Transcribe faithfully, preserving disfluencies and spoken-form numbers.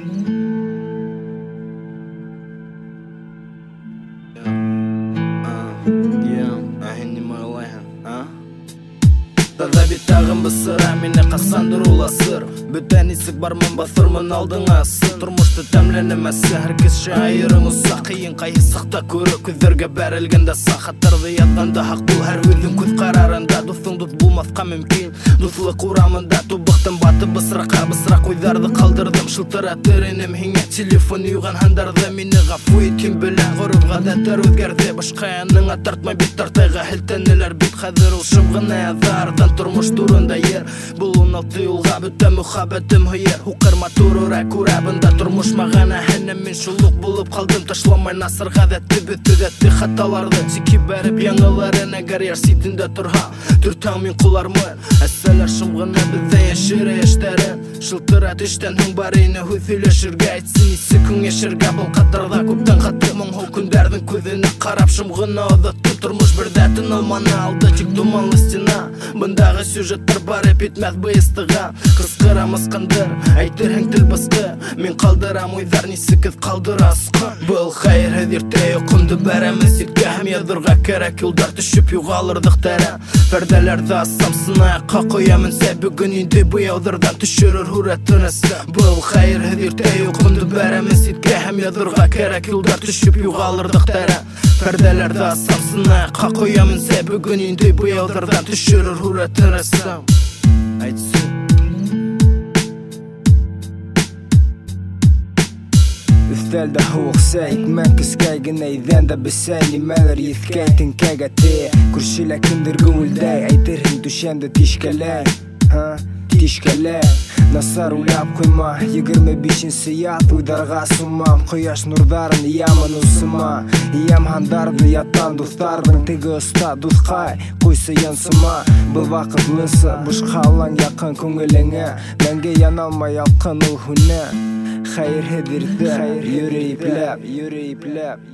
Дада бит тағын бұсыра, мені қасандыр ол асыр. Бүтән есік бармын басырмын алдыңа сы. Тұрмышты тәмленімәсі, әркес шайырың ұса. Қиын қайысықта көрі, көздерге бәрілгенде сақаттарды ятқанда хақ бұл әр өзің көз қарарында. Дұстың дұс болмасқа мүмкін, дұслық ұрамында. Тубықтың баты бұсырақа, бұсырақ ойдарды қалдырдым. Шылтыра түренім хеңе, телефон үйған хандарды. Мені ғафу еткен білән, ғұрызға дәттер өзгерді. Башқаяның атартмай бет тартайға хілтәнелер бет. Қазір ол шымғына язардан тұрмыш турында ер. Бұл он алты ұлға бүтті мұхаббетім хүйер. Хуқырма тұрура көрабында тұрмыш мағана әнім мен шулық болып қалдым. Ташламай насырға дәтті бітті дәтті қаталарды. Теке бәріп яңыларына гарьер сетінде тұрға. Түртаң мен құлармын, әсәлер шымғына бізде ешірі ештәрі. Шылтырат іштен хүң барыны хүзілешірге айтсын есі күң ешірге. Бұл қатарда көптен қатты мұң күндердің көзіне қарап шымғына ұзытты. Тұрмыш бір дәтін алманы алды, тек думанлы стена. Бұндағы сюжеттер бар епетмәз бұйыстыға. Қысқырамыз қандыр, әйтірің тіл басқы. Мен қалдырам ойзар несі кіз қалдыра асқы. Бұл қайыр әзерте ұқымды бәріміз етке. Әм язырға кәрәк юлдар түшіп юғалырдық тәрі. Пәрдәлерді ассам сынайыққа қоямын сәй. Бүгін үйде бұяудырдан түшірір хүреттін әсі. Бұл қайыр әзерте ұқымды бәріміз етке. Әм язырға кәрәк юлдар түшіп юғалырдық тәрі. Пәрдәлерді ассам сынайыққа қоямын сәй. Бүгін үйде бұяудырдан түшірір хүреттін әсі. Айтсын Üstelde huokseit mäkkiskeigen ei vända besäini mäler jithkeiten kägätee Kurshila kindir guvulday Aytirhin düşende tishkalay Ha, tishkalay Nasar ulab kuyma Yigirme beshinchi yat uydarga summam Quyosh nurdarin yaman usima Yam handarni yatan dostardın Tegi usta dostqay Quysa yansıma Bu vaqitlısı Bushqalan yaqin ko'ngilingga Menga yanalmay yalqin ul huna Xayr hedirdi Yüreği plab Yüreği plab